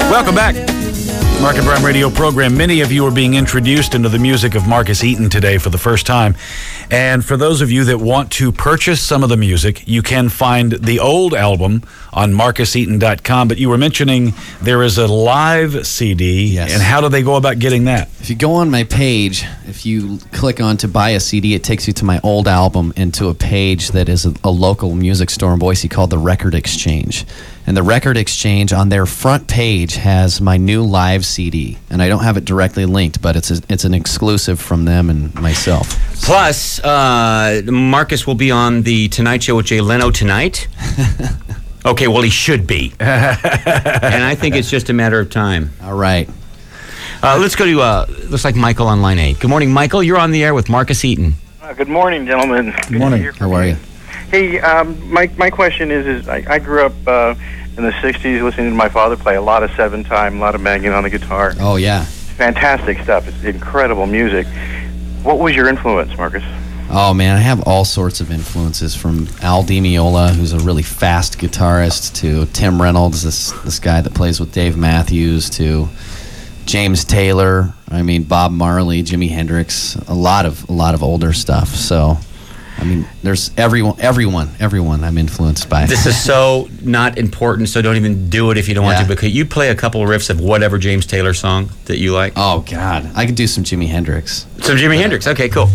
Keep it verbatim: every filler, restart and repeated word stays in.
Welcome back. Mark and Prime Radio program. Many of you are being introduced into the music of Marcus Eaton today for the first time. And for those of you that want to purchase some of the music, you can find the old album on marcus eaton dot com. But you were mentioning there is a live C D. Yes. And how do they go about getting that? If you go on my page, if you click on to buy a C D, it takes you to my old album and to a page that is a, a local music store in Boise called the Record Exchange. And the Record Exchange on their front page has my new live C D. And I don't have it directly linked, but it's a, it's an exclusive from them and myself. Plus, uh, Marcus will be on the Tonight Show with Jay Leno tonight. Okay, well, he should be. And I think it's just a matter of time. All right. Uh, let's go to, uh, looks like Michael on line eight. Good morning, Michael. You're on the air with Marcus Eaton. Uh, good morning, gentlemen. Good morning. How are you? Hey, um, my my question is, is I, I grew up uh, in the sixties listening to my father play a lot of seven-time, a lot of banging on the guitar. Oh, yeah. Fantastic stuff. It's incredible music. What was your influence, Marcus? Oh, man, I have all sorts of influences, from Al Di Meola, who's a really fast guitarist, to Tim Reynolds, this this guy that plays with Dave Matthews, to James Taylor, I mean, Bob Marley, Jimi Hendrix, a lot of a lot of older stuff. So, I mean, there's everyone, everyone, everyone I'm influenced by. This is so not important, so don't even do it if you don't Yeah. want to. But could you play a couple of riffs of whatever James Taylor song that you like? Oh, God. I could do some Jimi Hendrix. Some Jimi Hendrix. Okay, cool.